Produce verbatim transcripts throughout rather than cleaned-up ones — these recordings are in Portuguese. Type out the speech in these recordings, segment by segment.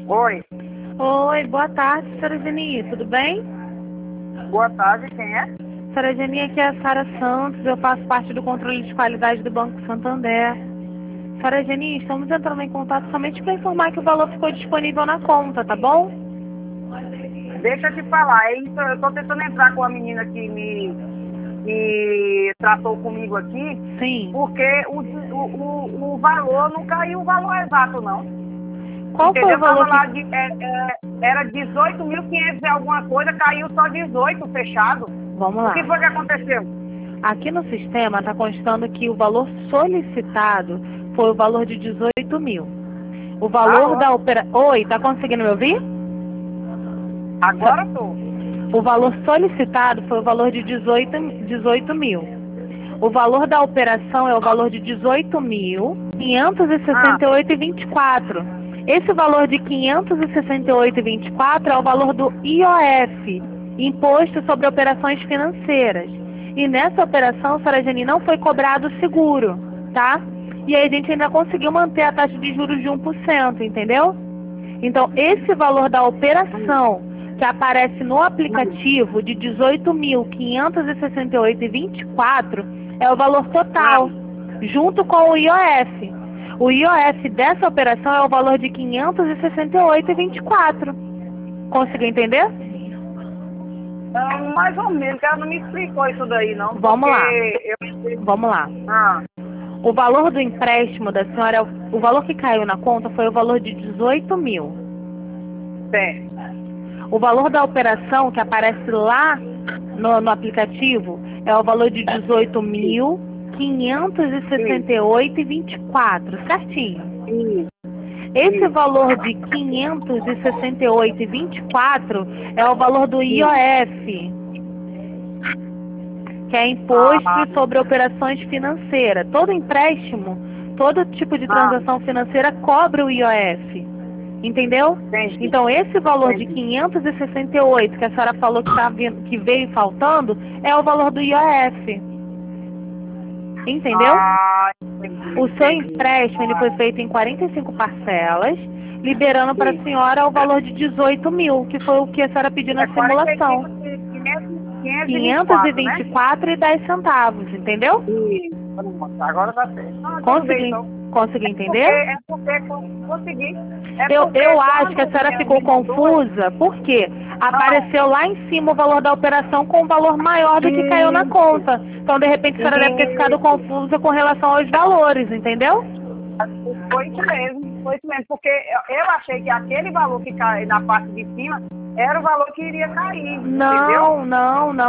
Oi, Oi, boa tarde, senhora Geni, tudo bem? boa tarde, quem é? Senhora Geni, aqui é a Sara Santos, eu faço parte do controle de qualidade do Banco Santander. Senhora Geni, estamos entrando em contato somente para informar que o valor ficou disponível na conta, tá bom? Deixa eu te falar, é isso, eu tô tentando entrar com a menina que me que tratou comigo aqui, Sim. porque o, o, o, o valor não caiu o valor exato, não. Qual foi Entendeu? o valor Tava que... lá, de, é, é, era dezoito mil e quinhentos e alguma coisa, caiu só dezoito fechado. Vamos O lá. que foi que aconteceu? Aqui no sistema está constando que o valor solicitado foi o valor de dezoito mil. O valor Alô? da operação... Oi, tá conseguindo me ouvir? Agora eu tô. O valor solicitado foi o valor de dezoito mil. O valor da operação é o valor de dezoito mil quinhentos e Ah, sessenta e oito e vinte e quatro. Esse valor de quinhentos e sessenta e oito e vinte e quatro é o valor do I O F, Imposto sobre Operações Financeiras. E nessa operação, senhora Geni, não foi cobrado seguro, tá? E aí a gente ainda conseguiu manter a taxa de juros de um por cento, entendeu? Então, esse valor da operação que aparece no aplicativo de dezoito mil quinhentos e sessenta e oito e vinte e quatro é o valor ah, total, junto com o I O F. O I O F dessa operação é o valor de quinhentos e sessenta e oito e vinte e quatro. Conseguiu entender? ah, mais ou menos, que ela não me explicou isso daí, não, porque Vamos lá. eu... Vamos lá. Ah, O valor do empréstimo da senhora, o valor que caiu na conta foi o valor de dezoito mil. certo. O valor da operação que aparece lá no, no aplicativo é o valor de dezoito mil quinhentos e sessenta e oito e vinte e quatro, certinho. Isso, Esse isso, valor de quinhentos e sessenta e oito e vinte e quatro é o valor do I O isso. F, que é Ah, Imposto sobre Operações Financeiras. Todo empréstimo, todo tipo de ah, transação financeira cobra o I O F. Entendeu? entendi, Então, esse valor de entendi. quinhentos e sessenta e oito que a senhora falou que, tá vindo, que veio faltando é o valor do I O F. Entendeu? Ah, entendi, O seu entendi. empréstimo ele foi feito em quarenta e cinco parcelas, liberando para a Isso. senhora o valor de dezoito mil, que foi o que a senhora pediu na É quarenta e simulação. cinco de quinhentos, quinhentos e vinte e quinhentos e quatro, vinte né? e quatro e dez centavos, entendeu? Isso. Pronto, agora tá certo. Ah, tudo bem, Consegui, então. consegui É porque, entender? é porque con- consegui. É Eu, porque eu acho que a quando senhora ela ficou me mandou, confusa, porque ah, apareceu lá em cima o valor da operação com um valor maior do que caiu na isso, conta. Então, de repente, a senhora deve ter ficado isso. confusa com relação aos valores, entendeu? Foi isso mesmo, foi isso mesmo. Porque eu eu achei que aquele valor que cai na parte de cima era o valor que iria cair, entendeu? Não, não, não.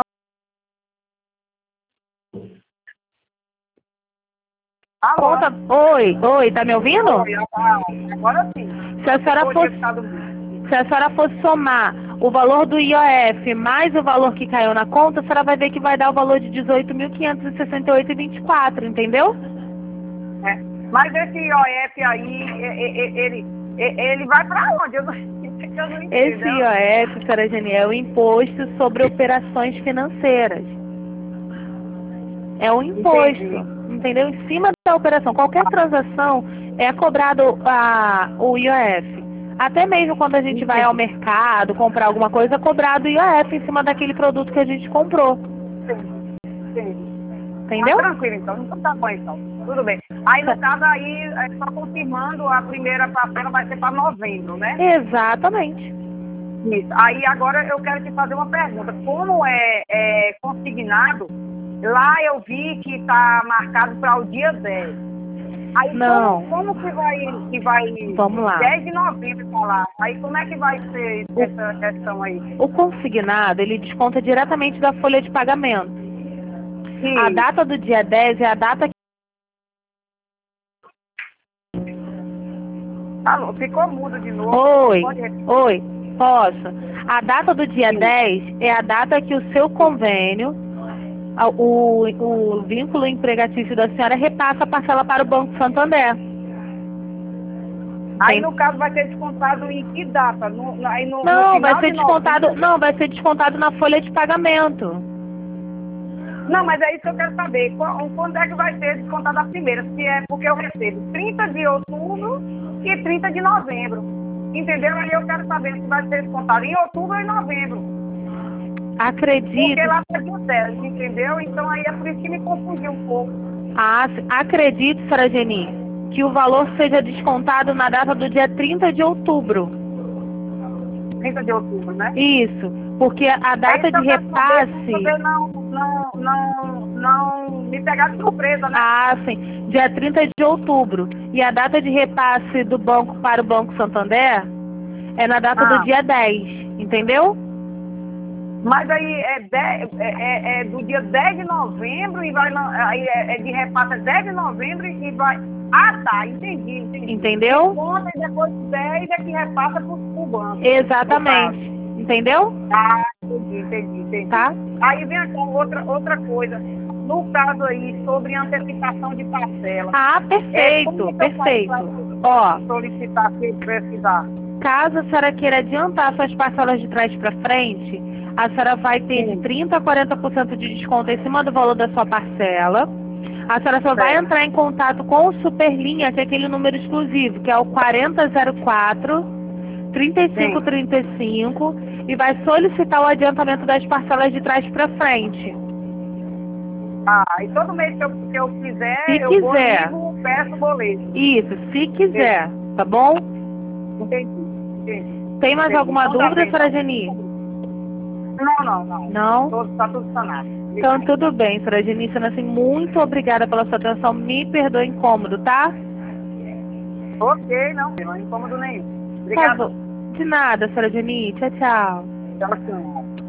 Alô? Conta. Oi, oi, tá me ouvindo? Oi, ah, agora sim. Se a Pensei que senhora eu tinha fosse, ficado mudo. se a senhora fosse somar o valor do I O F mais o valor que caiu na conta, a senhora vai ver que vai dar o valor de dezoito mil quinhentos e sessenta e oito e vinte e quatro, entendeu? Né? Mas esse I O F aí, e- e- e- ele, e- ele vai para onde? Eu não, eu não entendo. Esse I O F, senhora Geni, é o Imposto sobre Operações Financeiras. É um imposto, Entendi. entendeu? Em cima da operação. Qualquer transação é cobrado a, o I O F. Até mesmo quando a gente vai ao Entendi. mercado comprar alguma coisa, é cobrado o I O F em cima daquele produto que a gente comprou. Entendi. Entendi. Ah, Entendeu? tranquilo, então. Então tá bom, então. Tudo bem. Aí, no caso, aí, é só confirmando, a primeira parcela vai ser para novembro, né? Exatamente. Isso. Aí, agora, eu quero te fazer uma pergunta. Como é, é consignado, lá eu vi que está marcado para o dia dez. Aí, como, Não. como que vai, que vai Vamos lá. dez de novembro pra lá? Aí, como é que vai ser essa questão aí? O consignado, ele desconta diretamente da folha de pagamento. A Sim. data do dia dez é a data que... Alô, ficou mudo de novo. Oi, Pode repetir? oi, posso. A data do dia Sim. dez é a data que o seu convênio, a- o, o vínculo empregatício da senhora repassa a parcela para o Banco Santander. Aí, Tem- no caso, vai ser descontado em que data? No, no- aí, no, no Não, vai final ser de descontado, novembro? não, vai ser descontado na folha de pagamento. Não, mas é isso que eu quero saber. Qu- Quando é que vai ser descontado a primeira? Se é porque eu recebo trinta de outubro e trinta de novembro. Entendeu? Aí eu quero saber se vai ser descontado em outubro ou em novembro. Acredito. Porque lá tá dia dez, entendeu? Então aí é por isso que me confundiu um pouco. Ah, acredito, senhora Geni, que o valor seja descontado na data do dia trinta de outubro. trinta de outubro, né? Isso, porque a data de repasse... Você não, não, não, não me pegar de surpresa, né? Ah, sim. Dia trinta de outubro. E a data de repasse do banco para o Banco Santander é na data Ah. do dia dez, entendeu? Mas aí é, dez, é, é, é do dia dez de novembro e vai... Aí é, é de repasse é dez de novembro e vai... Ah, tá. Entendi, entendi. Entendeu? Conta e depois dez é que repassa pro, pro banco. Exatamente. Entendeu? Ah, entendi, entendi, entendi. Tá? Aí vem aqui outra, outra coisa. No caso aí, sobre antecipação de parcela. Ah, perfeito, é, perfeito. Ó, solicitar se precisar. Caso a senhora queira adiantar suas parcelas de trás para frente, a senhora vai ter Sim. de trinta a quarenta por cento de desconto em cima do valor da sua parcela. A senhora só Certo. vai entrar em contato com o Superlinha, que é aquele número exclusivo, que é o quarenta zero quatro, trinta e cinco trinta e cinco, e vai solicitar o adiantamento das parcelas de trás para frente. Ah, e todo mês que eu, que eu quiser, Se eu quiser. vou ligo, peço o boleto. Isso, se quiser, tá bom? Entendi, entendi. Tem mais Entendi. alguma Então tá dúvida, bem, senhora então. Geni? Não, não, não. Não? Todo, tá tudo sanado. Então tudo bem, senhora Geni, sendo assim, muito obrigada pela sua atenção. Me perdoe o incômodo, tá? Ok, não, não é incômodo nenhum. Tá Obrigada. bom. De nada, senhora Geni. Tchau, tchau. Tchau, senhora.